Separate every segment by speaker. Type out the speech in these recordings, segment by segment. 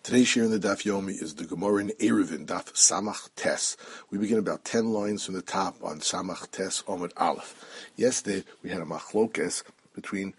Speaker 1: Today's share in the Daf Yomi is the Gemara in Eruvin, Daf Samach Tes. We begin about 10 lines from the top on Samach Tes Omid Aleph. Yesterday we had a machlokes between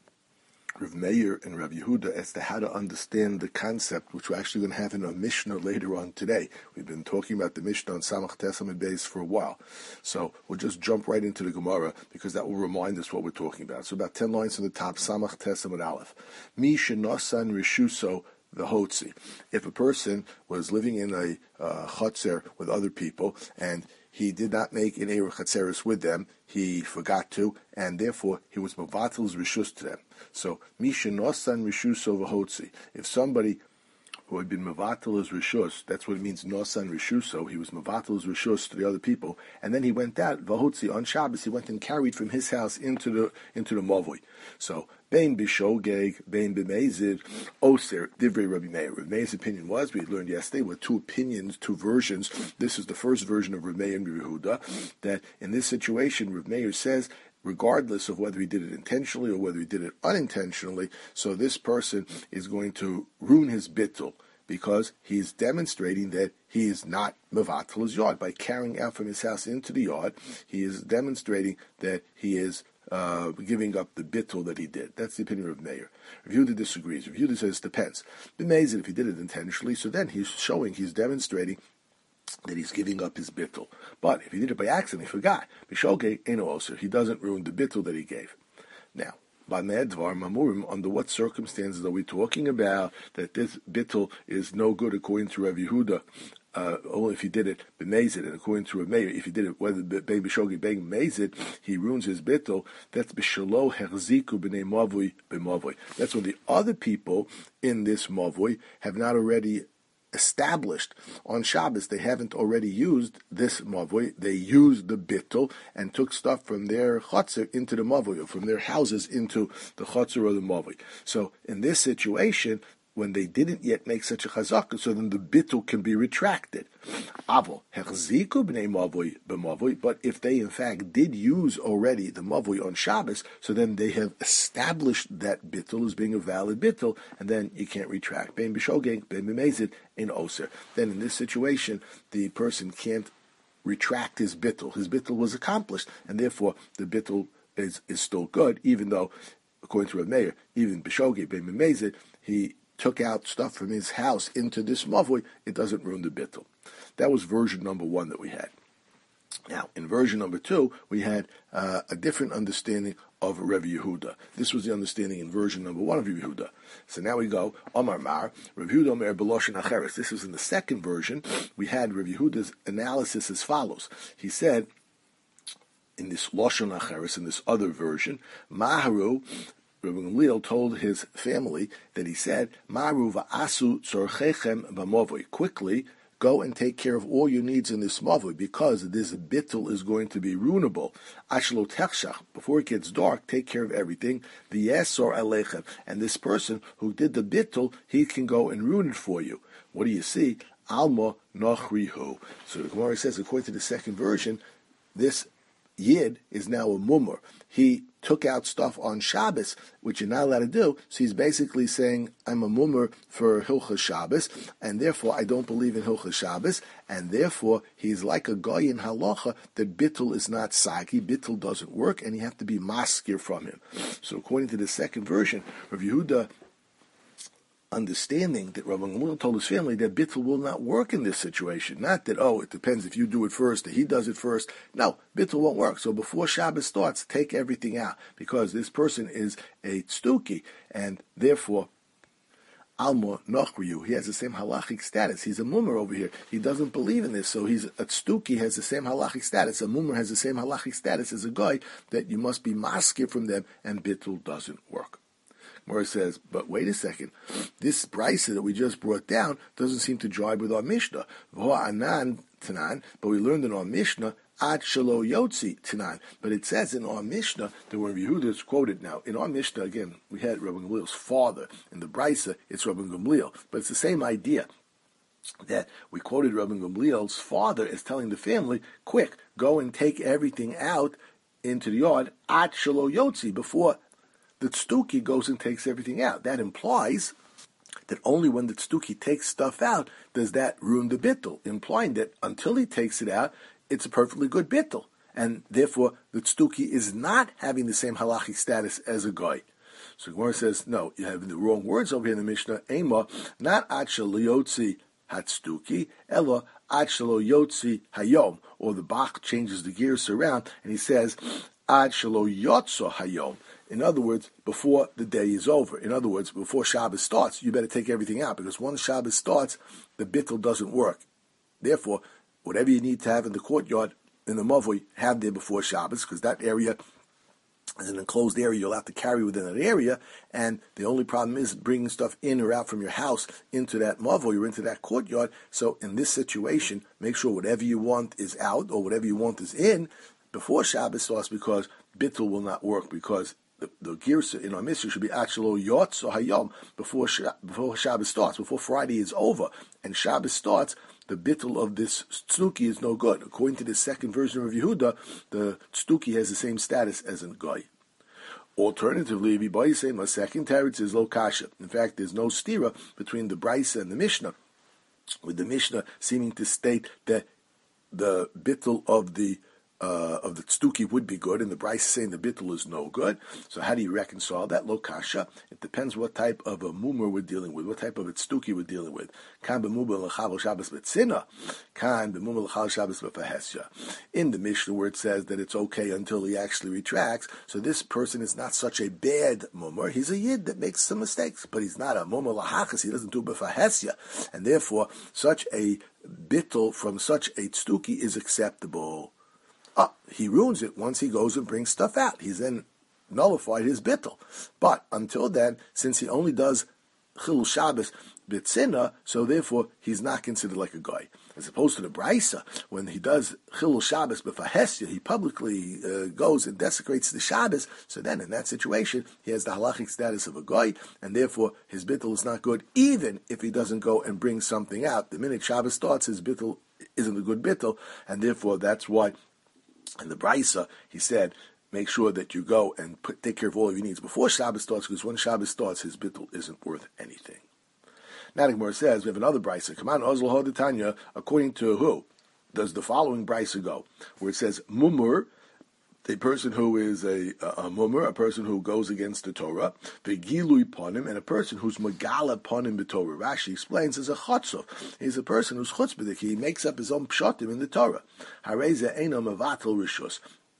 Speaker 1: Rav Meir and Rav Yehuda as to how to understand the concept, which we're actually going to have in a Mishnah later on today. We've been talking about the Mishnah on Samach Tes Omid Beis for a while. So we'll just jump right into the Gemara because that will remind us what we're talking about. So about 10 lines from the top, Samach Tes Omid Aleph. Mi shenosan rishuso the hotzi. If a person was living in a chotzer with other people and he did not make an eruv chatzeris with them, he forgot to, and therefore he was mavatal's rishus to them. So misha nosan rishuso v'hotzi. If somebody who had been mavatal his rishus, that's what it means, nosan rishuso, he was mavatal his rishus to the other people, and then he went out, v'hotzi, on Shabbos, he went and carried from his house into the mavoi. So Bein b'shogeg, bein b'mezid, oser, divrei Rabbi Meir. Rabbi Meir's opinion was, we learned yesterday, were two opinions, two versions. This is the first version of Rabbi Meir and Rabbi Yehuda, that in this situation, Rabbi Meir says, regardless of whether he did it intentionally or whether he did it unintentionally, so this person is going to ruin his bittul, because he is demonstrating that he is not mevatel his yard. By carrying out from his house into the yard, he is demonstrating that he is giving up the bittul that he did. That's the opinion of Meir. Rav Yehuda disagrees. Rav Yehuda says it depends. B'mezid, if he did it intentionally, so then he's demonstrating that he's giving up his bittul. But if he did it by accident, he forgot. B'shogeg eno oser, he doesn't ruin the bittul that he gave. Now, under what circumstances are we talking about that this bittul is no good according to Rav Yehuda? Only if he did it b'mezid, and according to Rav Meir, if he did it whether bein b'shogeg bein b'mezid, he ruins his bittul. That's b'shalo herziku b'nei mavui b'mavui. That's when the other people in this mavui have not already established on Shabbos. They haven't already used this mavui. They used the bittul and took stuff from their chotzer into the mavui, or from their houses into the chotzer or the mavui. So in this situation, when they didn't yet make such a chazakah, so then the bittul can be retracted. Avo hechziku b'nei mavui b'mavui. But if they in fact did use already the mavui on Shabbos, so then they have established that bittul as being a valid bittul, and then you can't retract. Bein b'shogeg, bein b'mezid, in oser. Then in this situation, the person can't retract his bittul. His bittul was accomplished, and therefore the bittul is still good, even though, according to Rav Meir, even b'shogeg, bein b'mezid, he took out stuff from his house into this mavui, it doesn't ruin the bittul. That was version number one that we had. Now, in version number two, we had a different understanding of Rav Yehuda. This was the understanding in version number one of Rav Yehuda. So now we go, Omar Mar, Rav Yehuda Omer B'loshen Acheres. This was in the second version. We had Rav Yehuda's analysis as follows. He said, in this Loshen Acheres, in this other version, Maharu, Rabbi Gamliel told his family that he said, Maru va'asu tzorchechem b'mavui. Quickly, go and take care of all your needs in this mavui, because this bittul is going to be ruinable. Ashlo techshach, before it gets dark, take care of everything. The yesor alechem. And this person who did the bittul, he can go and ruin it for you. What do you see? Alma nochrihu. So the Gemara says, according to the second version, this Yid is now a mummer. He took out stuff on Shabbos, which you're not allowed to do, so he's basically saying, I'm a mummer for Hilchas Shabbos, and therefore I don't believe in Hilchas Shabbos, and therefore he's like a guy in halacha that bittul is not sagi, bittul doesn't work, and you have to be maskir from him. So according to the second version, Rav Yehuda, understanding that Rabbi Gamliel told his family that bittul will not work in this situation. Not that, it depends if you do it first, that he does it first. No, bittul won't work. So before Shabbos starts, take everything out, because this person is a tztuki, and therefore, Alma Nochriyu, he has the same halachic status. He's a mummer over here. He doesn't believe in this, so he's a tztuki, has the same halachic status. A mummer has the same halachic status as a guy, that you must be maskir from them, and bittul doesn't work. Mora says, but wait a second, this brisa that we just brought down doesn't seem to jibe with our Mishnah. But we learned in our Mishnah, ad shelo yotzi tanan. But it says in our Mishnah, that when Yehuda is quoted now, in our Mishnah, again, we had Rabbi Gamliel's father. In the brisa, it's Rabbi Gamliel. But it's the same idea, that we quoted Rabbi Gamliel's father as telling the family, quick, go and take everything out into the yard, ad shelo yotzi, before the tztuki goes and takes everything out. That implies that only when the tztuki takes stuff out does that ruin the bittul, implying that until he takes it out, it's a perfectly good bittul. And therefore, the tztuki is not having the same halachic status as a goy. So Gemara says, no, you have the wrong words over here in the Mishnah. Ema, not ad shelo yotzi hatztuki, elo ad shelo yotzi hayom. Or the Bach changes the gears around, and he says, ad shelo yotzo hayom. In other words, before the day is over. In other words, before Shabbos starts, you better take everything out, because once Shabbos starts, the bittul doesn't work. Therefore, whatever you need to have in the courtyard, in the mavoi, have there before Shabbos, because that area is an enclosed area you'll have to carry within that area, and the only problem is bringing stuff in or out from your house into that mavoi or into that courtyard. So in this situation, make sure whatever you want is out or whatever you want is in before Shabbos starts, because bittul will not work, because the girsa in our mitzvah should be achalo yotz or hayom before Shabbos starts, before Friday is over and Shabbos starts. The bittul of this tztuki is no good. According to the second version of Yehuda, the tztuki has the same status as a goy. Alternatively, my second teretz is lo kasha. In fact, there's no stira between the Brisa and the Mishnah, with the Mishnah seeming to state that the bittul of the tztuki would be good, and the Brisa saying the bittul is no good. So how do you reconcile that? Lo kasha. It depends what type of a mumur we're dealing with, what type of a tztuki we're dealing with. Kan b'mumur l'chavel Shabbos b'tzina, kan b'mumur l'chavel Shabbos b'fahesya. In the Mishnah where it says that it's okay until he actually retracts, so this person is not such a bad mumur. He's a yid that makes some mistakes, but he's not a mumur l'hachas. He doesn't do b'fahesya, and therefore such a bittul from such a tztuki is acceptable. He ruins it once he goes and brings stuff out. He's then nullified his bittul. But until then, since he only does chilul Shabbos b'tzina, so therefore he's not considered like a guy. As opposed to the Brisa, when he does chilul Shabbos b'fahesya, he publicly goes and desecrates the Shabbos. So then, in that situation, he has the halachic status of a guy, and therefore his bittul is not good, even if he doesn't go and bring something out. The minute Shabbos starts, his bittul isn't a good bittul, and therefore that's why in the Brisa, he said, make sure that you go and take care of all of your needs before Shabbos starts, because when Shabbos starts, his bittul isn't worth anything. Now the Gemara says, we have another Brisa. Come on, Ozl Hodetanya, according to who does the following Brisa go? Where it says, mumur, a person who is a mumur, a person who goes against the Torah, v'gilui ponim, and a person who's megala ponim b'Torah. Rashi explains as a chotzov. He's a person who's chutzpahdik. He makes up his own pshatim in the Torah. Hareza eno mevatel rishus.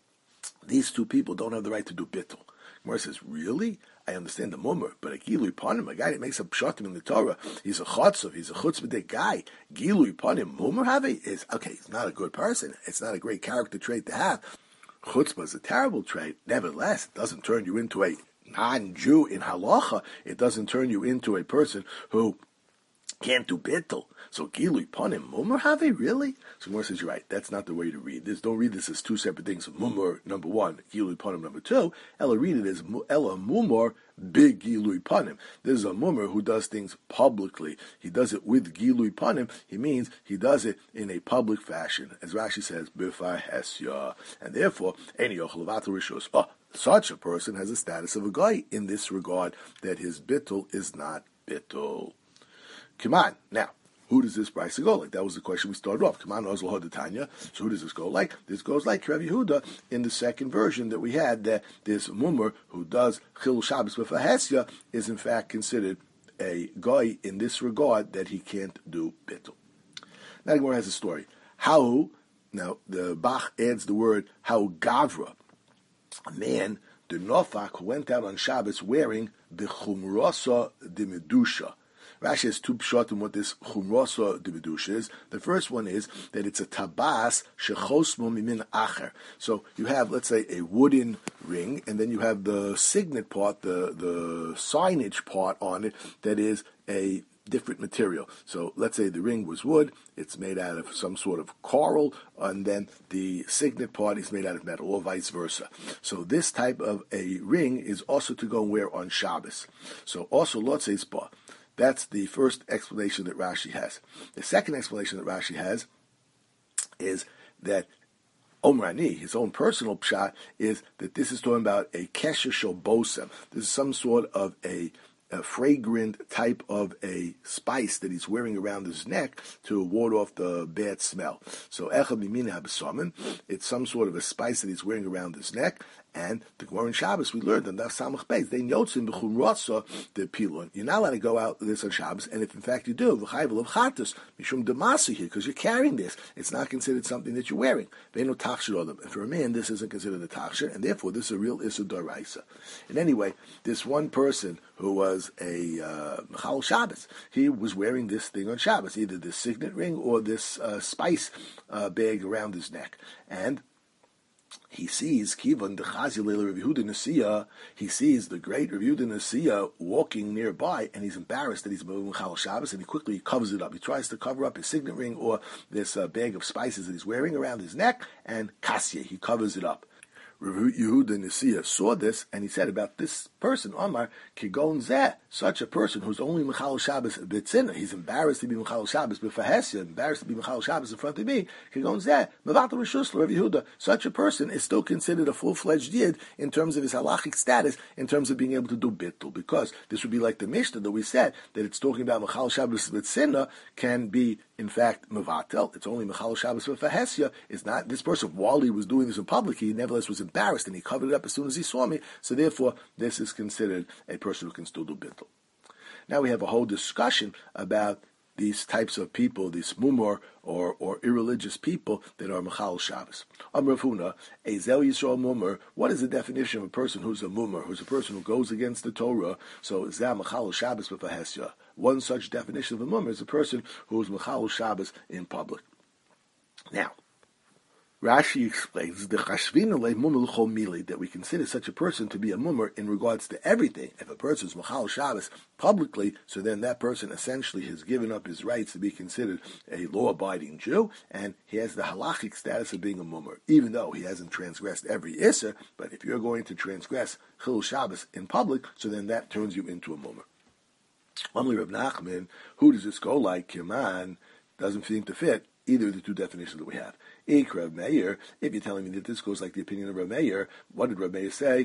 Speaker 1: These two people don't have the right to do bittul. Gemara says, really? I understand the mumur, but a gilui ponim, a guy that makes up pshatim in the Torah, he's a chotzov, he's a chutzpahdik guy. Gilui ponim, mumur havi is okay. He's not a good person. It's not a great character trait to have. Chutzpah is a terrible trait. Nevertheless, it doesn't turn you into a non-Jew in halacha. It doesn't turn you into a person who can't do bittul. So gilui ponim mumur have really? So Gemara says, you're right. That's not the way to read this. Don't read this as two separate things. Mumur number one, gilui ponim number two. Ella read it as ella mumur big gilui panim. There's a mumur who does things publicly. He does it with gilui panim. He means he does it in a public fashion, as Rashi says, b'fahesya, and therefore any yochel levatel rishus. Such a person has a status of a guy in this regard, that his bittul is not bittul. Come on now. Who does this Brisa go like? That was the question we started off. Come on, Ozl Hodetanya. So who does this go like? This goes like Rav Yehuda in the second version that we had, that this mumur who does chilul Shabbos b'fahesya is in fact considered a guy in this regard, that he can't do bittul. Now the Gemara has a story. How, now the Bach adds the word how gavra, a man, the Nofak, who went out on Shabbos wearing the chumrasa de medusha. Rashi has two pshatim what this chumrasa de medusha is. The first one is that it's a tabas shechosmo mimin acher. So you have, let's say, a wooden ring, and then you have the signet part, the signage part on it, that is a different material. So let's say the ring was wood, it's made out of some sort of coral, and then the signet part is made out of metal, or vice versa. So this type of a ring is also to go and wear on Shabbos. So also Lotzei Spa. That's the first explanation that Rashi has. The second explanation that Rashi has is that Omrani, his own personal pshat, is that this is talking about a kesher shel bosem. This is some sort of a a fragrant type of a spice that he's wearing around his neck to ward off the bad smell. So echad mimina habesamin, it's some sort of a spice that he's wearing around his neck. And the Gemara in Shabbos, we learned in Daf Samach Beis, they yotzim b'chum ratza the pilun. You're not allowed to go out this on Shabbos, and if in fact you do, v'chayvel of chatus mishum demasi here, because you're carrying this, it's not considered something that you're wearing. Ve'enu tachshir odom. And for a man, this isn't considered a tachshir, and therefore this is a real issur d'oraisa. And anyway, this one person who was a Mechal Shabbos, he was wearing this thing on Shabbos, either this signet ring or this spice bag around his neck, and he sees Kivan the Chazil Rav Yehuda Nasiya. He sees the great Rav Yehuda Nasiya walking nearby, and he's embarrassed that he's Mechal Shabbos, and he quickly covers it up. He tries to cover up his signet ring or this bag of spices that he's wearing around his neck, and Kasya, he covers it up. Rav Yehuda Nasiya saw this, and he said about this person, Omar, Kigon Zeh, such a person who's only Mechal Shabbos B'tzina, he's embarrassed to be Mechal Shabbos B'fahesya, embarrassed to be Mechal Shabbos in front of me, Kigon Zeh, Mevatel Rishus Rav Yehuda, such a person is still considered a full-fledged Yid in terms of his halachic status, in terms of being able to do Bittul, because this would be like the Mishnah that we said, that it's talking about Mechal Shabbos B'tzina can be, in fact, Mevatel, it's only Mechal Shabbos B'fahesya, it's not, this person, while he was doing this in public, he nevertheless was embarrassed, and he covered it up as soon as he saw me, so therefore, this is considered a person who can still do Bittul. Now we have a whole discussion about these types of people, these mumor or irreligious people that are Mechal Shabbos. Amar Huna, Ezel Yisrael mumor, what is the definition of a person who's a mumor, who's a person who goes against the Torah? So Zeh Mechal Shabbos b'fahesya. One such definition of a mumor is a person who is Mechal Shabbos in public. Now, Rashi explains that we consider such a person to be a mummer in regards to everything. If a person is Mechal Shabbos publicly, so then that person essentially has given up his rights to be considered a law-abiding Jew, and he has the halachic status of being a mummer, even though he hasn't transgressed every Isser. But if you're going to transgress Chil Shabbos in public, so then that turns you into a mummer. Amli Reb Nachman, who does this go like? Kiman doesn't seem to fit either of the two definitions that we have. Rav Meir, if you're telling me that this goes like the opinion of Rav Meir, what did Rav Meir say?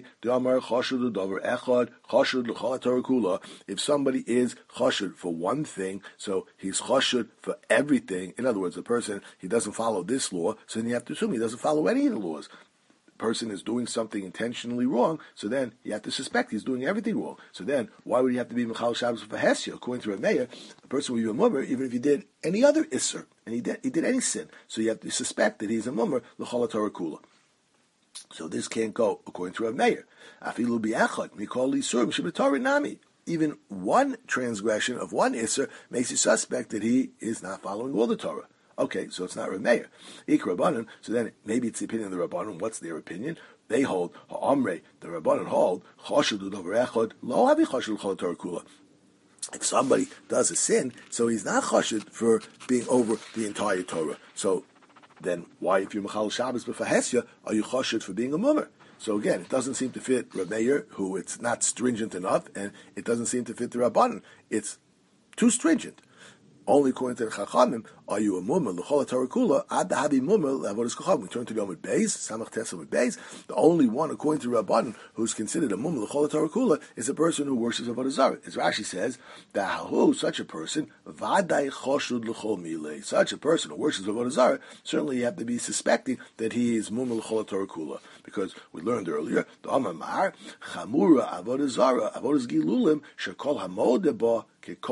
Speaker 1: If somebody is chashud for one thing, so he's chashud for everything. In other words, the person, he doesn't follow this law, so then you have to assume he doesn't follow any of the laws. Person is doing something intentionally wrong, so then you have to suspect he's doing everything wrong. So then, why would he have to be Mechal Shabbos for Hesya? According to Rav Meir, a person would be a mummer even if he did any other Isser, and he did any sin. So you have to suspect that he's a mummer, l'chol Torah kula. So this can't go according to Rav Meir. Afilu bi'achad, mikol l'isur, m'shebetorah nami. Even one transgression of one Isser makes you suspect that he is not following all the Torah. Okay, so it's not Rav Meir. Ik Rabbanan, so then maybe it's the opinion of the Rabbanan. What's their opinion? They hold, Ha'amrei, the Rabbanan hold, Chashud l'dover echad, lo havi chashud l'chol Torah kula. If somebody does a sin, so he's not chashud for being over the entire Torah. So then why, if you're Mechal Shabbos b'fahesya, are you chashud for being a mummer? So again, it doesn't seem to fit Rav Meir, who it's not stringent enough, and it doesn't seem to fit the Rabbanan. It's too stringent. Only according to the Chachamim, are you a mummer, l'chol Torah kula, ad havi mummer, l'avodas kachavim. We turn to the Amud Beis, Samach Tes Amud Beis. The only one, according to Rabbanan, who's considered a mummer, l'chol Torah kula, is a person who worships avodah zarah. As Rashi says, Dahu, such a person, vaday choshud l'chol milei. Such a person who worships avodah zarah, certainly you have to be suspecting that he is mummer, l'chol Torah kula, because we learned earlier, the Amar chamura avodah zarah, avodas gilulim, shekol hamodeh ba.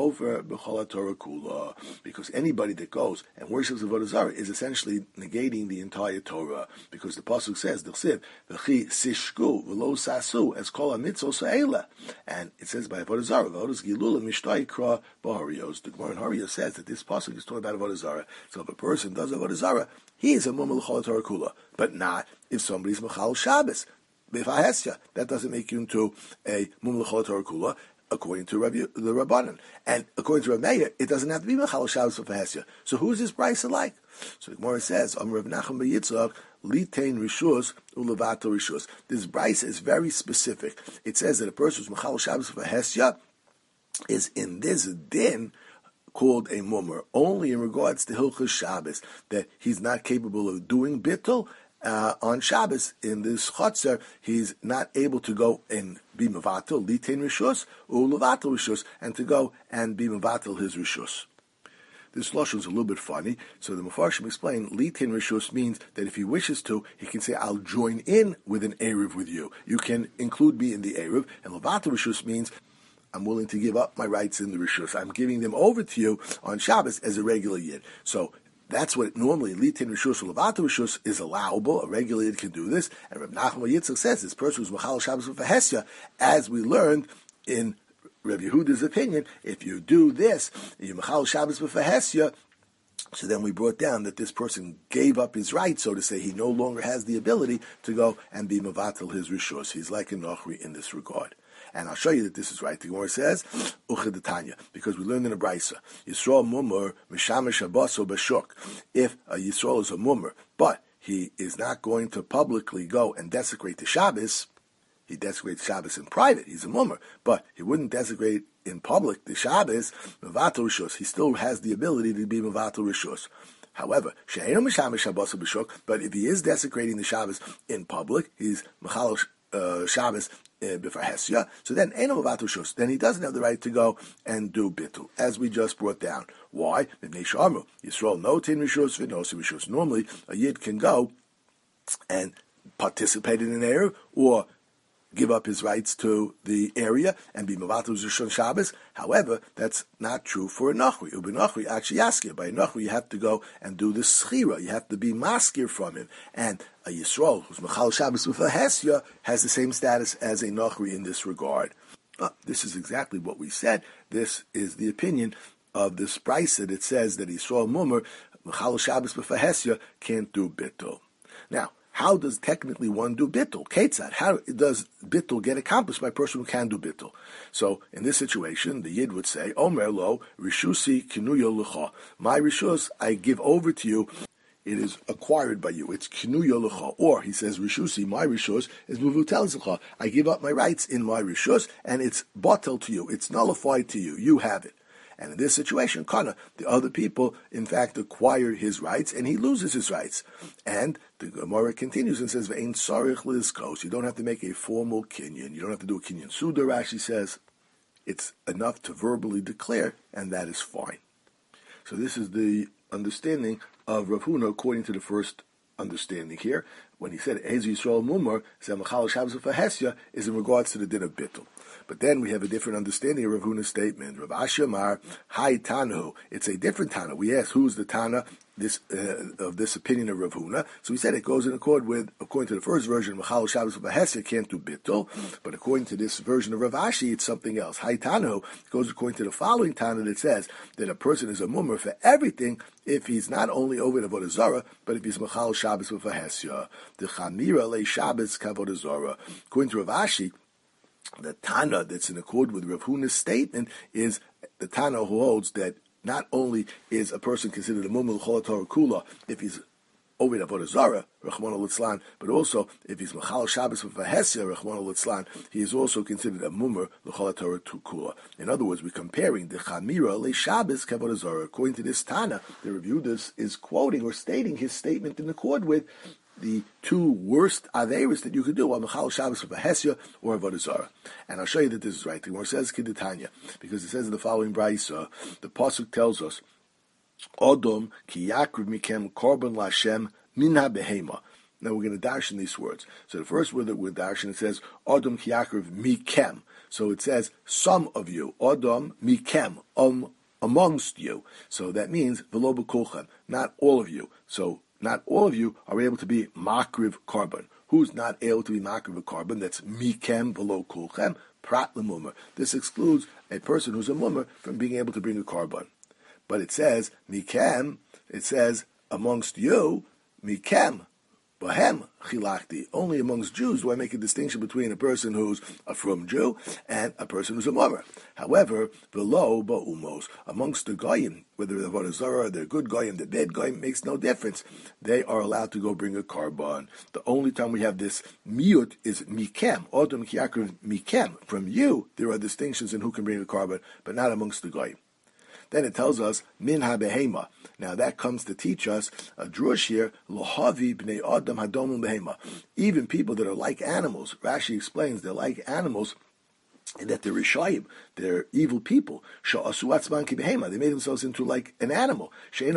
Speaker 1: Because anybody that goes and worships avodah zarah is essentially negating the entire Torah. Because the pasuk says, "D'chsiv v'chi sishku v'lo sasu as kol hamitzvos ha'ela," and it says by avodah zarah, "Avodas gilulim mishtay kra b'harios." The Gemara in Harios says that this pasuk is talking about avodah zarah. So if a person does avodah zarah, he is a mummer l'chol Torah kula, but not if somebody's Mechal Shabbos. That doesn't make you into a mummer l'chol Torah kula, according to the Rabbanan. And according to Rav Meir, it doesn't have to be Mechal Shabbos for Hesya. So who is this brisa like? So the Gemara says, Rav Nachum B'Yitzchak, Litain Rishus, Ulevato Rishus. This brisa is very specific. It says that a person who's Mechal Shabbos for Hesya is in this din called a mummer, only in regards to Hilchos Shabbos, that he's not capable of doing bittul, on Shabbos in this chotzer, he's not able to go and be mevatel litain rishus or levatel rishus, and to go and be mevatel his rishus. This lashon is a little bit funny, so the Mefarshim explain litain rishus means that if he wishes to, he can say, "I'll join in with an eruv with you. You can include me in the eruv." And levatel rishus means, I'm willing to give up my rights in the rishus. I'm giving them over to you on Shabbos as a regular yid. So that's what normally litain rishus or levatel rishus is allowable. A regular yid can do this. And Reb Nachman Yitzchak says this person who's machal Shabbos with Hesya, as we learned in Reb Yehuda's opinion, if you do this, you machal Shabbos with Hesya, so then we brought down that this person gave up his right, so to say. He no longer has the ability to go and be mevatel his rishus. He's like a nochri in this regard. And I'll show you that this is right. The Gemara says, Uchedetanya, because we learned in a brisa, Yisrael mumur mishamish abaso b'shuk. If a Yisrael is a mumur, but he is not going to publicly go and desecrate the Shabbos, he desecrates Shabbos in private, he's a mumur, but he wouldn't desecrate in public the Shabbos, mevatel rishus. He still has the ability to be mevatel rishus. However, but if he is desecrating the Shabbos in public, he's machal Shabbos b'far Hesya, so then Eino mevatel rishus. Then he doesn't have the right to go and do bitul, as we just brought down. Why? Yisrael no tin rishus v'nosim rishus. Normally, a yid can go and participate in an eruv or give up his rights to the area and be mevatel rishus Shabbos. However, that's not true for a nachri. Ubenachri actually yaskir. By a nachri, you have to go and do the schira. You have to be maskir from him. And a Yisrael who's machal Shabbos with a Hesya has the same status as a nachri in this regard. This is exactly what we said. This is the opinion of this brisa that says that Yisrael mumur machal Shabbos with a Hesya can't do bitul. Now, how does technically one do bittul? Ketzad. How does bittul get accomplished by a person who can do bittul? So in this situation, the yid would say, Omer lo rishusi kinuyo lecha. My rishus I give over to you. It is acquired by you. It's kinuyo lecha. Or he says, rishusi, my rishus is muvutel lecha. I give up my rights in my rishus, and it's batel to you. It's nullified to you. You have it. And in this situation, Kana, the other people, in fact, acquire his rights, and he loses his rights. And the Gemara continues and says, "Ve'ein tzarich lizkos." You don't have to make a formal kinyan. You don't have to do a kinyan suda. Rashi says it's enough to verbally declare, and that is fine. So this is the understanding of Rav Huna according to the first understanding here. When he said Ezu Yisrael Mumar, Zemachal Shabbos Hesya, is in regards to the din of bittul. But then we have a different understanding of Rav Huna's statement. Rav Ashi Amar, Hai Tanu. It's a different Tana. We asked who's the Tana of this opinion of Rav Huna. So we said it goes in accord with, according to the first version, Machal Shabbos Hesya can't do bittul. But according to this version of Rav Ashi, it's something else. Hai Tanu goes according to the following Tana that says that a person is a mummer for everything if he's not only over the Avodah Zarah, but if he's Machal Shabbos Hesya. The Chamira Le Shabbos Kavodah Zarah. According to Rav Ashi, the Tana that's in accord with Rav Huna's statement is the Tana who holds that not only is a person considered a mumul chol Torah kula if he's over the Avodah Zarah, Rachmana litzlan, but also if he's machal Shabbos with Hesya, Rachmana litzlan, he is also considered a mumur l'chol Torah kula. In other words, we're comparing the Chamira le Shabbos kavodah Zarah. According to this Tana, the review is quoting or stating his statement in accord with the two worst averis that you could do, Machal Shabbos with Hesya or Avodah Zarah. And I'll show you that this is right. The Gemara says Kedetanya, because it says in the following brayso, the pasuk tells us, Odom ki yakriv mikem korban lashem minha behema. Now we're going to dash in these words. So the first word that we're dashing, it says Odom ki yakriv mikem. So it says some of you, Odom mikem, amongst you. So that means v'lo b'kulchem, not all of you. So not all of you are able to be makriv korban. Who's not able to be makriv korban? That's mikem v'lo kulchem, prat lemumar. This excludes a person who's a mumar from being able to bring a korban. But it says mikem. It says amongst you, mikem, bahem chilachti. Only amongst Jews do I make a distinction between a person who's a frum Jew and a person who's a mummer. However, below ba'umos, amongst the goyim, whether they're Avodah Zarah, they're good goyim, the bad goyim, makes no difference. They are allowed to go bring a korban. The only time we have this miut is mikem, odom kiakriv mikem. From you, there are distinctions in who can bring a korban, but not amongst the goyim. Then it tells us min ha-behema. Now that comes to teach us a drush here, lohavi bnei adam hadomim behema. Even people that are like animals, Rashi explains they're like animals, and that they're Rishayim, they're evil people. They made themselves into like an animal.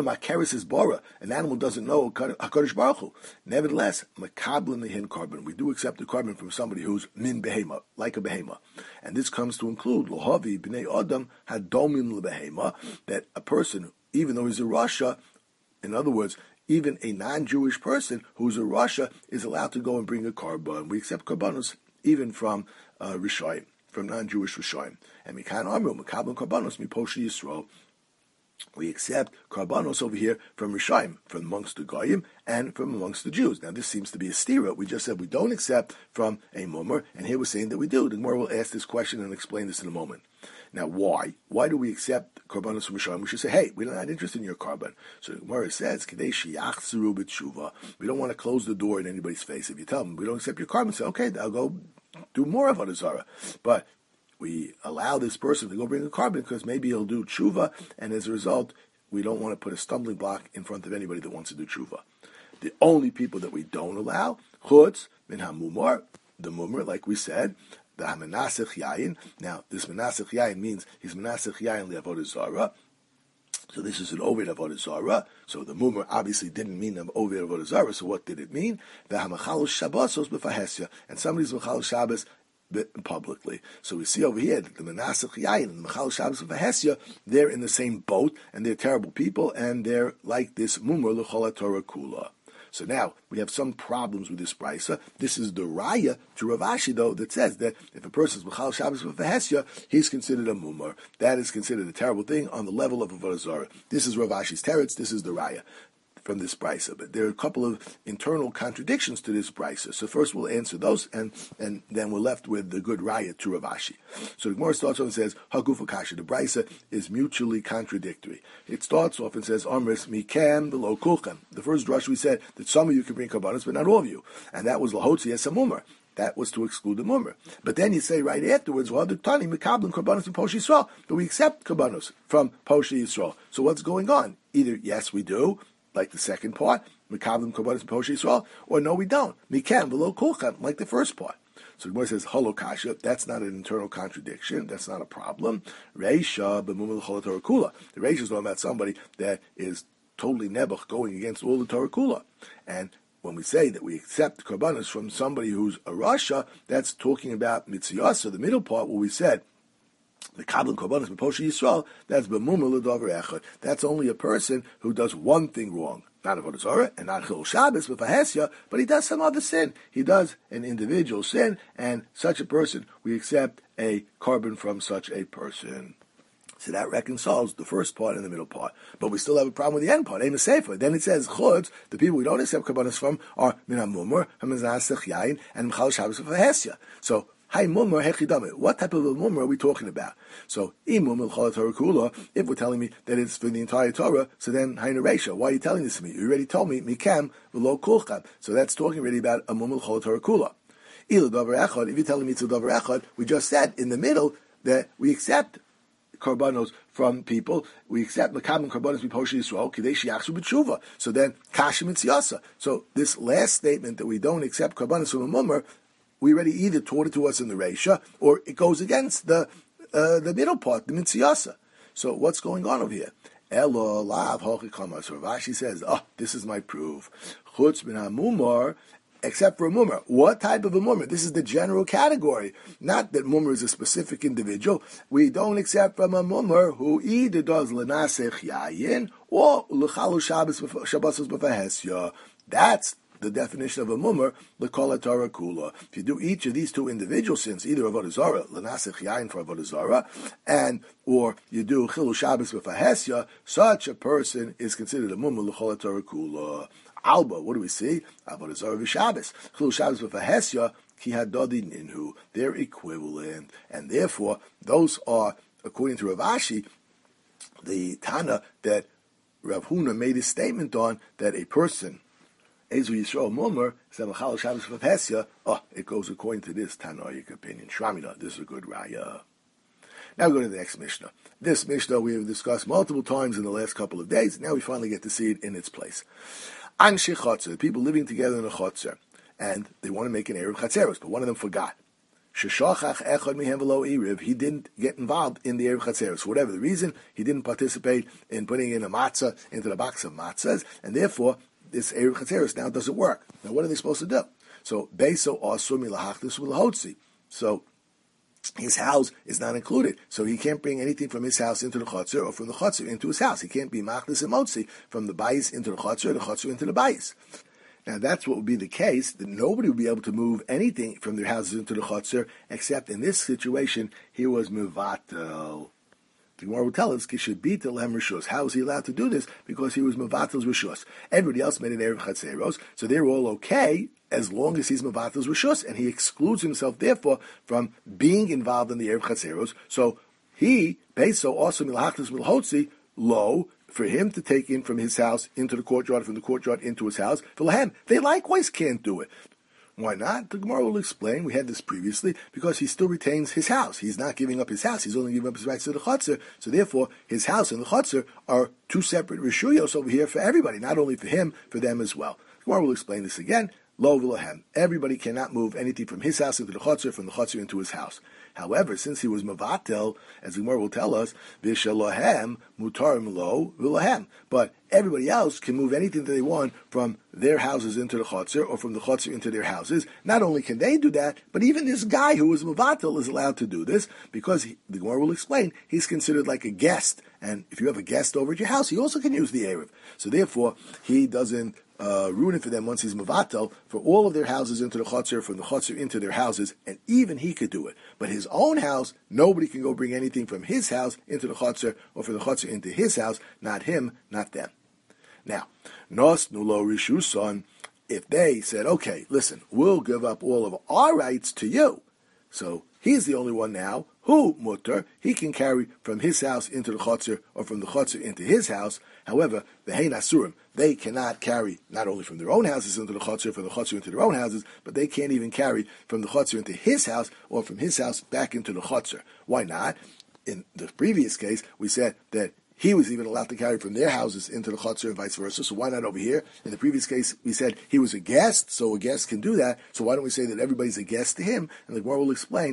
Speaker 1: An animal doesn't know HaKadosh Baruch Hu. Nevertheless, makablim mehin carbon. We do accept the carbon from somebody who's min behema, like a behema. And this comes to include lohavi b'nei adam hadomim lebehema, that a person, even though he's a Rasha, in other words, even a non-Jewish person who's a Rasha is allowed to go and bring a carbon. We accept carbonos even from Rishayim, from non-Jewish Rishayim. And Mikan Amru, Makablan Karbanos, Miposhi Yisrael. We accept Karbanos over here from Rishayim, from amongst the Goyim, and from amongst the Jews. Now this seems to be a stira. We just said we don't accept from a Mummer, and here we're saying that we do. The Gemara will ask this question and explain this in a moment. Now why? Why do we accept Karbanos from Rishayim? We should say, hey, we're not interested in your carbon. So the Gemara says, Kadei Shiyachzeru b'tshuva. We don't want to close the door in anybody's face. If you tell them, we don't accept your carbon, say, okay, I'll go do more of Avodah Zarah. But we allow this person to go bring a carbon because maybe he'll do tshuva, and as a result, we don't want to put a stumbling block in front of anybody that wants to do tshuva. The only people that we don't allow, chutz min hamumar, the mumar, like we said, the hamenasech yayin. Now, this menasech yayin means he's menasech yayin li'avodah zarah. So this is an Ovid Avodah Zarah. So the Mumar obviously didn't mean an Ovid Avodah Zarah. So what did it mean? The Hamachal Shabbosos b'Fahesya, and somebody's Machal Shabbos publicly. So we see over here that the Menasech Yayin and the Machal Shabbos b'Fahesya, they're in the same boat, and they're terrible people, and they're like this Mumar l'chol Torah kula. So now we have some problems with this brisa. This is the raya to Rav Ashi, though, that says that if a person is Machal Shabbos b'Fahesya, he's considered a mumar. That is considered a terrible thing on the level of Avodah Zarah. This is Rav Ashi's teretz. This is the raya from this brisa. But there are a couple of internal contradictions to this brisa. So first we'll answer those, and then we're left with the good raya to Rav Ashi. So the Gemara starts off and says, Haguf Kasha. The brisa is mutually contradictory. It starts off and says, Amris mikem below kulchem. The first drush we said that some of you can bring karbanos, but not all of you. And that was lahotzi as a mumar. That was to exclude the mumar. But then you say right afterwards, well, tani mikablim karbanos from Poshi Yisrael. But we accept karbanos from Poshi Yisrael. So what's going on? Either yes, we do, like the second part, Mikablim Karbanos Poshi Yisrael, or no, we don't. Mikem below Kulchem, like the first part. So the Gemara says, Holo Kasha, that's not an internal contradiction, that's not a problem. Reisha b'mumel chol Torah kula. The Reisha is talking about somebody that is totally nebuch, going against all the Torah kula. And when we say that we accept Karbanos from somebody who's a Rasha, that's talking about Mitziyasa, the middle part where we said, the Kabbalah Korbanos B'Poshi Yisrael, that's B'mumel L'Dover Echad. That's only a person who does one thing wrong. Not Avodah Zarah, and not Chil Shabbos, but Fahesya, but he does some other sin. He does an individual sin, and such a person, we accept a carbon from such a person. So that reconciles the first part and the middle part. But we still have a problem with the end part, Amos Sefer. Then it says, Chutz, the people we don't accept Karbanos from are Min HaMumar, HaMazasech Yain, and Mchal Shabbos Fahesya. So, Hi mumar hechidame. What type of a mumar are we talking about? So, imum l'chol Torah kula. If we're telling me that it's for the entire Torah, so then hayna reisha. Why are you telling this to me? You already told me mikam v'lo kulchem. So that's talking already about a mumar l'chol Torah kula. Ilu davar echad. If you're telling me it's a davar echad, we just said in the middle that we accept karbanos from people. We accept makam karbanos b'poshi Yisrael kidei sheyachshu b'tshuva. So then kasha mitziyasa. So this last statement that we don't accept karbanos from a mumar, we already either taught it to us in the Reisha, or it goes against the middle part, the Mitziyasa. So what's going on over here? Elo lav hochikamar. So Rashi says, this is my proof. Chutz min hamumar, except for a mumar. What type of a mumar? This is the general category. Not that mumar is a specific individual. We don't accept from a mumar who either does lenasech yayin or l'chalu Shabbos b'fahesya. That's the definition of a mumar, l'kol Torah kula. If you do each of these two individual sins, either Avodah Zarah, l'nasech yain for Avodah Zarah, and or you do chilu Shabbos b'fahesya, such a person is considered a mumar l'kol Torah kula. Alba, what do we see? Avodah Zarah v'Shabbos, chilu Shabbos b'fahesya, ki hadodi ninhu. They're equivalent, and therefore those are, according to Rav Ashi, the Tana that Rav Huna made a statement on, that a person Ezu Yisrael Mumar, Semachal Shabbos V'Pesya. It goes according to this Tanoic opinion. Shramina, this is a good raya. Now we go to the next Mishnah. This Mishnah we have discussed multiple times in the last couple of days. Now we finally get to see it in its place. Anshe Chotzer, people living together in a Chotzer, and they want to make an Erev Chatzeros, but one of them forgot. Sheshachach echad mihem v'lo iriv, he didn't get involved in the Erev Chatzeros. For whatever the reason, he didn't participate in putting in a matzah into the box of matzahs, and therefore this Erev Chatzeros now doesn't work. Now what are they supposed to do? So Beiso Asur Milahachtis V'Lahotzi. So his house is not included, so he can't bring anything from his house into the Chotzer or from the Chotzer into his house. He can't be Machlis and Motzi from the Bayis into the Chotzer or the Chotzer into the Bayis. Now that's what would be the case, that nobody would be able to move anything from their houses into the Chotzer, except in this situation, he was Mevatel. The Gemara will tell us, Kishabitel Hem Rishus. How is he allowed to do this? Because he was Mevatel's Rishus. Everybody else made an Erev Chatzeros, so they're all okay as long as he's Mevatel's Rishus, and he excludes himself, therefore, from being involved in the Erev Chatzeros. So he, Beiso, also Milachtis Milhotzi, lo, for him to take in from his house into the courtyard, from the courtyard into his house, for Lahem, they likewise can't do it. Why not? The Gemara will explain. We had this previously, because he still retains his house. He's not giving up his house. He's only giving up his rights to the Chotzer. So therefore, his house and the Chotzer are two separate Rishuyos over here for everybody, not only for him, for them as well. The Gemara will explain this again. Lo v'lahem. Everybody cannot move anything from his house into the Chotzer, from the Chotzer into his house. However, since he was Mavatel, as the Gemara will tell us, V'shalohem mutarim lo v'lahem. But everybody else can move anything that they want from their houses into the Chotzer, or from the Chotzer into their houses. Not only can they do that, but even this guy who was Mavatel is allowed to do this, because the Gemara will explain, he's considered like a guest. And if you have a guest over at your house, he also can use the Erev. So therefore, he doesn't ruin it for them once he's Mavatel, for all of their houses into the Chotzer, from the Chotzer into their houses, and even he could do it. But his own house, nobody can go bring anything from his house into the Chotzer, or from the Chotzer into his house, not him, not them. Now, Nos Nulo Rishuson, if they said, okay, listen, we'll give up all of our rights to you, so he's the only one now who, mutter, he can carry from his house into the Chotzer, or from the Chotzer into his house. However, the Hein Asurim, they cannot carry not only from their own houses into the Chotzer, from the Chotzer into their own houses, but they can't even carry from the Chotzer into his house, or from his house back into the Chotzer. Why not? In the previous case, we said that he was even allowed to carry from their houses into the Chotzer and vice versa, so why not over here? In the previous case, we said he was a guest, so a guest can do that, so why don't we say that everybody's a guest to him? And the Gemara will explain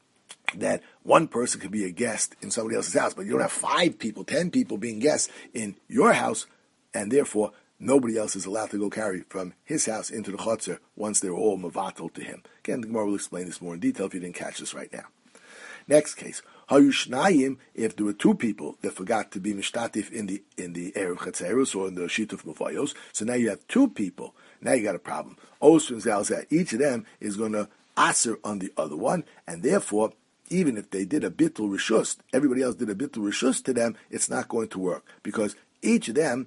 Speaker 1: that one person could be a guest in somebody else's house, but you don't have 5 people, 10 people being guests in your house, and therefore nobody else is allowed to go carry from his house into the Chotzer once they're all mavatal to him. Again, the Gemara will explain this more in detail if you didn't catch this right now. Next case, Hayushnayim, if there were 2 people that forgot to be mishtatif in the Erev Chatzeros or in the Shituf Mufayos, so now you have 2 people. Now you got a problem. Osrin Zalzah, each of them is going to aser on the other one, and therefore, even if they did a bittul rishus, everybody else did a bittul rishus to them, it's not going to work, because each of them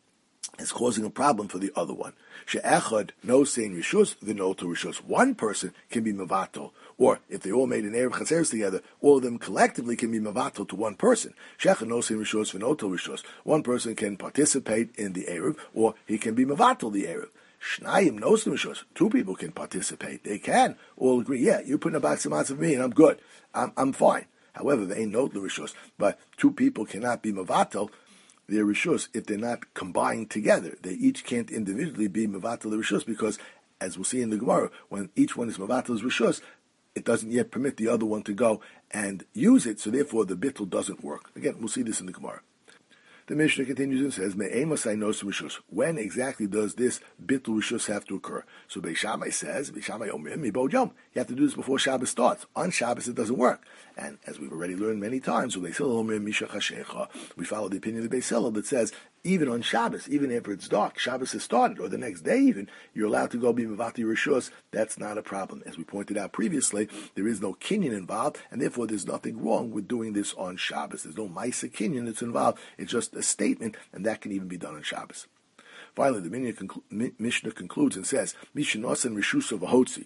Speaker 1: is causing a problem for the other one. She'echad no saying rishus, the no to rishus. One person can be mavato, or if they all made an Erev Chatzeros together, all of them collectively can be mavato to one person. She'echad no saying rishus, the no to rishus. One person can participate in the Erev, or he can be mavato the Erev. Shnayim knows the rishus. 2 people can participate. They can all agree. Yeah, you're putting a box of matzah for me, and I'm good. I'm fine. However, they ain't no the rishus. But 2 people cannot be mavatal their rishus if they're not combined together. They each can't individually be mavatal the rishus, because, as we'll see in the Gemara, when each one is mavatal's rishus, it doesn't yet permit the other one to go and use it. So therefore, the bittul doesn't work. Again, we'll see this in the Gemara. The Mishnah continues and says, "Me'emasai nos rishus." When exactly does this bittul rishus have to occur? So Beis Shammai says, "Beis Shammai omrim mibod yom." You have to do this before Shabbos starts. On Shabbos, it doesn't work. And as we've already learned many times, we follow the opinion of Beis Hillel that says, even on Shabbos, even after it's dark, Shabbos has started, or the next day even, you're allowed to go be mevati rishus. That's not a problem. As we pointed out previously, there is no kinyan involved, and therefore there's nothing wrong with doing this on Shabbos. There's no ma'isa kinyan that's involved. It's just a statement, and that can even be done on Shabbos. Finally, the Mishnah concludes and says, Mishanosan rishus of ahotzi.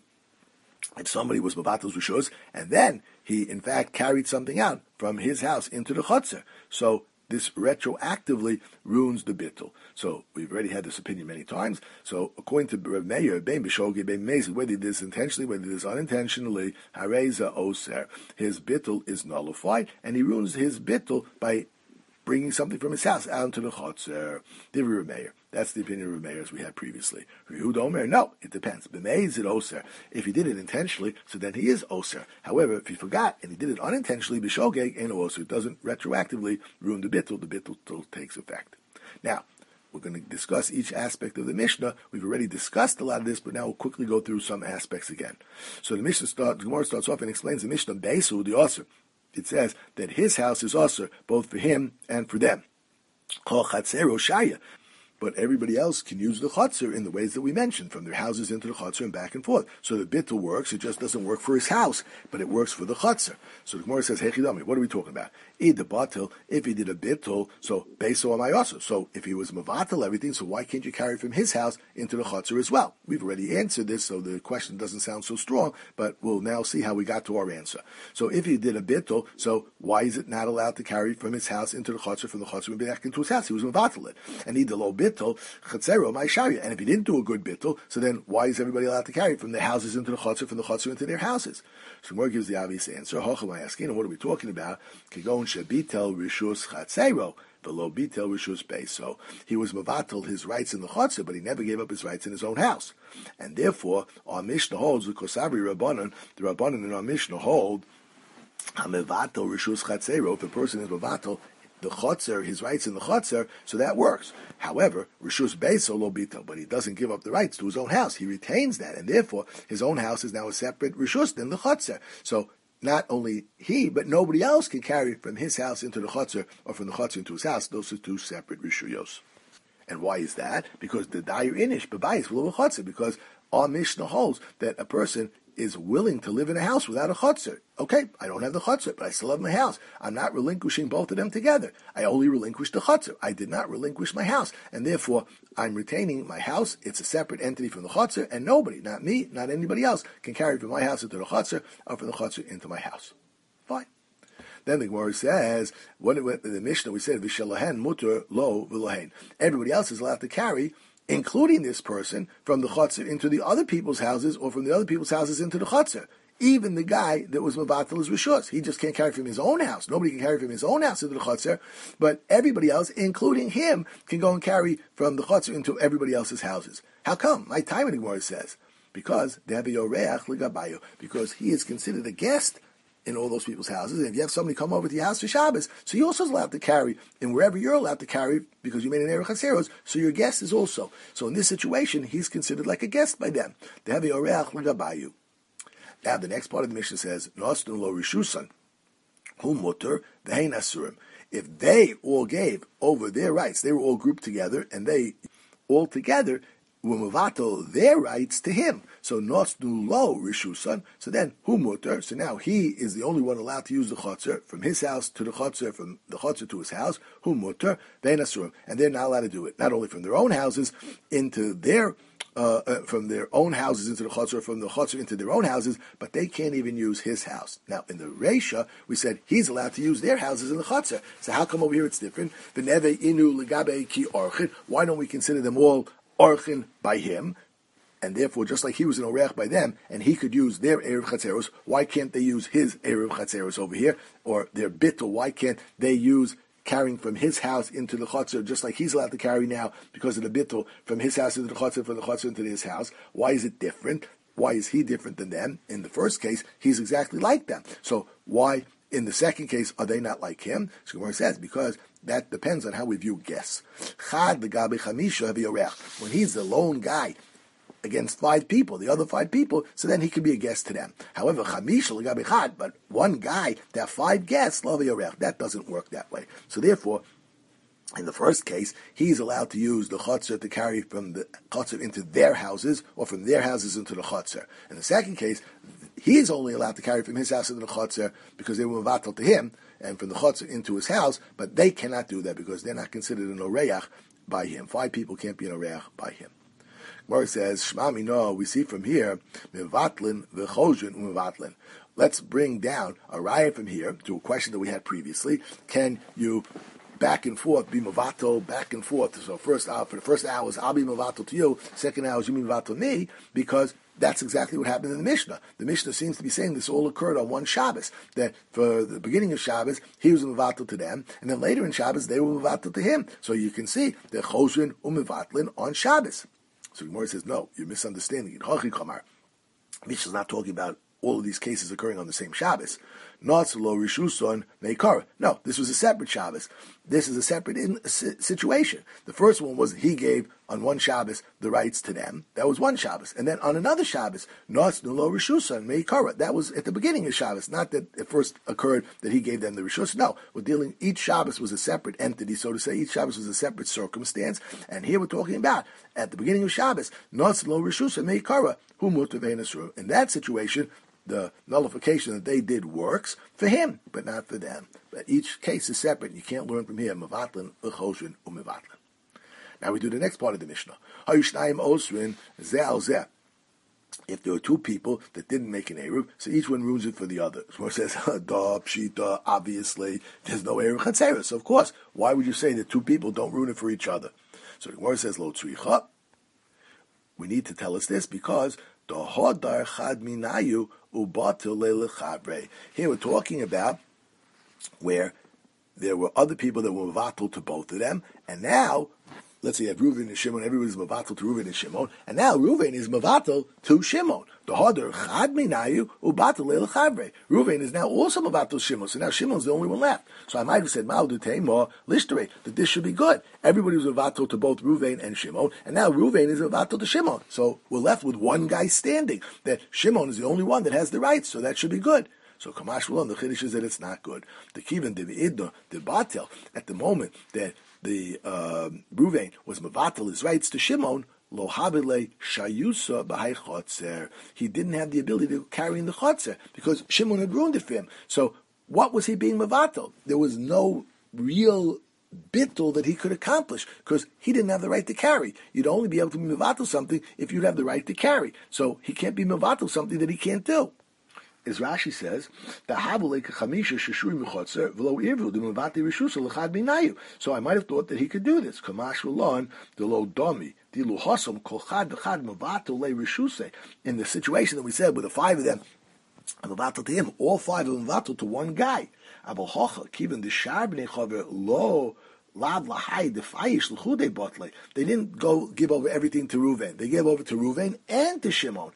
Speaker 1: If somebody was mavatal's rishus, and then he in fact carried something out from his house into the chotzer, so this retroactively ruins the bittul. So we've already had this opinion many times. So according to Rav Meir, bein b'shogi, bein mezid, whether it is intentionally, whether it is unintentionally, hareza oser, his bittul is nullified, and he ruins his bittul by bringing something from his house out into the chotzer. Divrei Rav Meir. That's the opinion of Rav Meir as we had previously. Yehuda Omer, no, it depends. B'mezid oser. If he did it intentionally, so then he is oser. However, if he forgot and he did it unintentionally, b'shogeg ain't oser. It doesn't retroactively ruin the bittul. The bittul still takes effect. Now, we're going to discuss each aspect of the Mishnah. We've already discussed a lot of this, but now we'll quickly go through some aspects again. So the Gemara starts off and explains the Mishnah, Beisu, the oser. It says that his house is oser, both for him and for them. Kol chatzero shaya. But everybody else can use the chotzer in the ways that we mentioned, from their houses into the chotzer and back and forth. So the bittul works, it just doesn't work for his house, but it works for the chotzer. So the Gemara says, Hechidami, what are we talking about? The batil, if he did a bittul, so beiso amayoso. So if he was mavatal everything, so why can't you carry from his house into the chotzer as well? We've already answered this, so the question doesn't sound so strong, but we'll now see how we got to our answer. So if he did a bittul, so why is it not allowed to carry from his house into the chotzer, from the chotzer and back into his house? He was mavatal it. And he did a low bittul, chatzero my sharia. And if he didn't do a good bittul, so then why is everybody allowed to carry from their houses into the chotzer, from the chotzer into their houses? So Gemara gives the obvious answer. Hocham asking, and what are we talking about? Kigon shebitel rishus chatzero, velo bitel rishus beis. So he was mavatal his rights in the chotzer, but he never gave up his rights in his own house. And therefore, our Mishnah holds, the Kosabri Rabbanon, the Rabbanon in our Mishnah hold, hamevatal rishus chatzero. If a person is mavatal the chotzer, his rights in the chotzer, so that works. However, rishus beis lo bito, but he doesn't give up the rights to his own house. He retains that, and therefore his own house is now a separate rishus than the chotzer. So not only he, but nobody else can carry from his house into the chotzer or from the chotzer into his house. Those are two separate rishuyos. And why is that? Because the dair inish bebayis v'lo chotzer. Because our Mishnah holds that a person is willing to live in a house without a chotzer. Okay, I don't have the chotzer, but I still have my house. I'm not relinquishing both of them together. I only relinquished the chotzer. I did not relinquish my house. And therefore, I'm retaining my house. It's a separate entity from the chotzer, and nobody, not me, not anybody else, can carry from my house into the chotzer or from the chotzer into my house. Fine. Then the Gemara says, what in the Mishnah we said, V'shelahen muter lo v'lohen. Everybody else is allowed to carry, including this person, from the chotzer into the other people's houses, or from the other people's houses into the chotzer. Even the guy that was mavatal his rishus, he just can't carry from his own house. Nobody can carry from his own house into the chotzer, but everybody else, including him, can go and carry from the chotzer into everybody else's houses. How come? My time in the Gemara says, because they have a yoreach legabayu, because he is considered a guest in all those people's houses. And if you have somebody come over to your house for Shabbos, so you're also allowed to carry, and wherever you're allowed to carry, because you made an Erech Hatzeros, so your guest is also. So in this situation, he's considered like a guest by them. They have a Yoreach L'Gabayu. Now the next part of the Mishnah says, Nosnu lo rishusan, hu muter v'hein asurim. If they all gave over their rights, they were all grouped together, and they all together were mavato their rights to him. So nosnu lo rishusan. So then hu muter. So now he is the only one allowed to use the chotzer from his house to the chotzer, from the chotzer to his house. Hu muter vein asurim, and they're not allowed to do it. Not only from their own houses into their from their own houses into the chotzer, from the chotzer into their own houses, but they can't even use his house. Now, in the Reisha, we said he's allowed to use their houses in the chotzer. So how come over here it's different? V'neve inu legabe ki orchin. Why don't we consider them all orchin by him? And therefore, just like he was an orech by them, and he could use their Erev Chatzeros, why can't they use his Erev Chatzeros over here? Or their bittul, why can't they use carrying from his house into the chotzer, just like he's allowed to carry now because of the bittul, from his house into the chotzer, from the chotzer into his house? Why is it different? Why is he different than them? In the first case, he's exactly like them. So why, in the second case, are they not like him? So Gemara says, because that depends on how we view guests. Chad legabe chamisha haviyorech. When he's the lone guy against 5 people, the other 5 people, so then he could be a guest to them. However, chamisha legabe chad, but one guy to have 5 guests, lo haviyorech, that doesn't work that way. So therefore, in the first case, he's allowed to use the chotzer to carry from the chotzer into their houses, or from their houses into the chotzer. In the second case, he's only allowed to carry from his house into the chotzer because they were mavatal to him, and from the chotzer into his house, but they cannot do that because they're not considered an oreach by him. 5 people can't be an oreach by him. Gemara says, Shema Mino, we see from here, mevatlin v'chojin u'mevatlin. Let's bring down a raya from here to a question that we had previously. Can you back and forth, be mavato, back and forth. So first hour, for the first hours, I'll be mavato to you. Second hours, you be mavato to me, because that's exactly what happened in the Mishnah. The Mishnah seems to be saying this all occurred on one Shabbos. That for the beginning of Shabbos, he was mavato to them, and then later in Shabbos, they were mavato to him. So you can see they're chosrin u'mevatlin on Shabbos. So Gemara says, no, you're misunderstanding it. Hachi kamar. Mishnah's not talking about all of these cases occurring on the same Shabbos. Not lo rishuson meikara. No, this was a separate Shabbos. This is a separate situation. The first one was he gave on one Shabbos the rights to them. That was one Shabbos. And then on another Shabbos, not lo rishuson meikara. That was at the beginning of Shabbos. Not that it first occurred that he gave them the rishus. No, we're dealing, each Shabbos was a separate entity, so to say. Each Shabbos was a separate circumstance. And here we're talking about, at the beginning of Shabbos, not lo rishuson meikara. Hu mutav. In that situation, the nullification that they did works for him, but not for them. But each case is separate. You can't learn from here. Mevatlin, v'choshin, u'mevatlin. Now we do the next part of the Mishnah. Hayushnayim osrin ze'al zeh. If there were two people that didn't make an Eruv, so each one ruins it for the other. So it says, da, pshita, obviously, there's no Eruv chatzera. So of course, why would you say that two people don't ruin it for each other? So the Gemara says, lo tzricha. We need to tell us this because here we're talking about where there were other people that were mavatal to both of them, and now, let's say you have Reuven and Shimon, everybody's mavatal to Reuven and Shimon, and now Reuven is mavatal to Shimon. Reuven is now also mavatal to Shimon, so now Shimon's the only one left. So I might have said, that this should be good. Everybody was mavatal to both Reuven and Shimon, and now Reuven is mavatal to Shimon. So we're left with one guy standing, that Shimon is the only one that has the rights, so that should be good. So Kamash Malon, the Chiddush is that it's not good. The Kivan, the Idna, the Batel, at the moment that the Reuven was mavatal his rights to Shimon, lo habile shayusa b'hai chotzer. He didn't have the ability to carry in the chotzer because Shimon had ruined it for him. So what was he being mavatal? There was no real bittul that he could accomplish because he didn't have the right to carry. You'd only be able to be mavatal something if you'd have the right to carry. So he can't be mavatal something that he can't do. As Rashi says, so I might have thought that he could do this. In the situation that we said with the five of them, mavatal to him, all five of them mavatal to one guy. They didn't go give over everything to Reuven. They gave over to Reuven and to Shimon.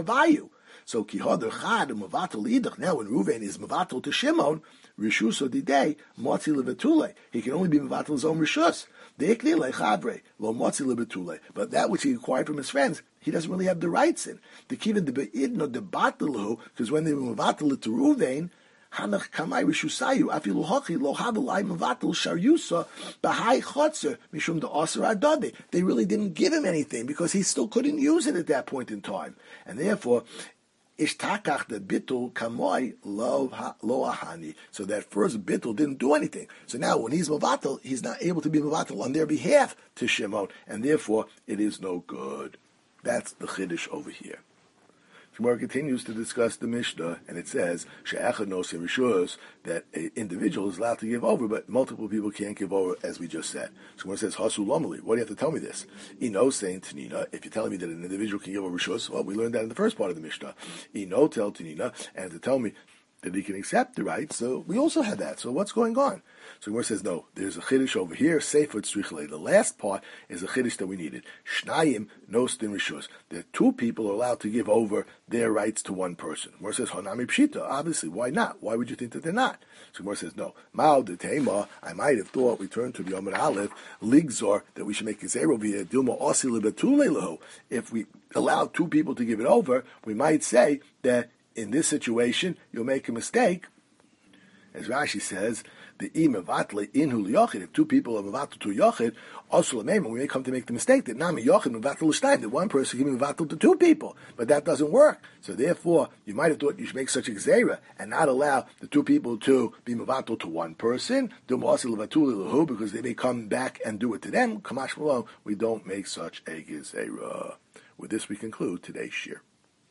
Speaker 1: So kihadr chad mavatal idach. Now when Reuven is mavatal to Shimon, rishuso didei motzi levetule. He can only be mavatal his own rishus. Deikli lechabre lo motzi levetule. But that which he acquired from his friends, he doesn't really have the rights in. The kiven de beidno de batalu, because when they were mavatal to Reuven, hanach kamai rishusayu afilu hachi lo havelai mavatal sharyusa b'hai chotzer mishum de aser adade. They really didn't give him anything because he still couldn't use it at that point in time, and therefore. Ishtakach the bitul kamoi lo ahani. So that first bitul didn't do anything. So now when he's mavatal, he's not able to be mavatal on their behalf to Shimon, and therefore it is no good. That's the chiddush over here. Gemara continues to discuss the Mishnah, and it says she'echad nosim rishus, that an individual is allowed to give over, but multiple people can't give over, as we just said. So Gemara says hasu lomali. Why do you have to tell me this? Ino saying Tanina, if you're telling me that an individual can give over rishus, well, we learned that in the first part of the Mishnah. Ino tell Tanina, and to tell me that he can accept the right, so we also had that. So what's going on? So Gemara says, no, there's a chiddush over here, sefer tzrichle. The last part is a chiddush that we needed. Shnayim nostin rishus. That two people are allowed to give over their rights to one person. Gemara says, honami pshita. Obviously, why not? Why would you think that they're not? So Gemara says, no. Ma'al detema, I might have thought, we turn to the Yom Aleph, ligzor, that we should make a zero via dilma osi lebetule lehu. If we allow two people to give it over, we might say that in this situation, you'll make a mistake. As Rashi says, the imavatli inhu liyochid. If two people are mavatul to yochid, also we may come to make the mistake that nami yochid mavatul l'shnayim, that one person can be mavatul to two people, but that doesn't work. So therefore, you might have thought you should make such a gzeira and not allow the two people to be mavatul to one person, because they may come back and do it to them. Kamash malon, we don't make such a gzeira. With this, we conclude today's shir.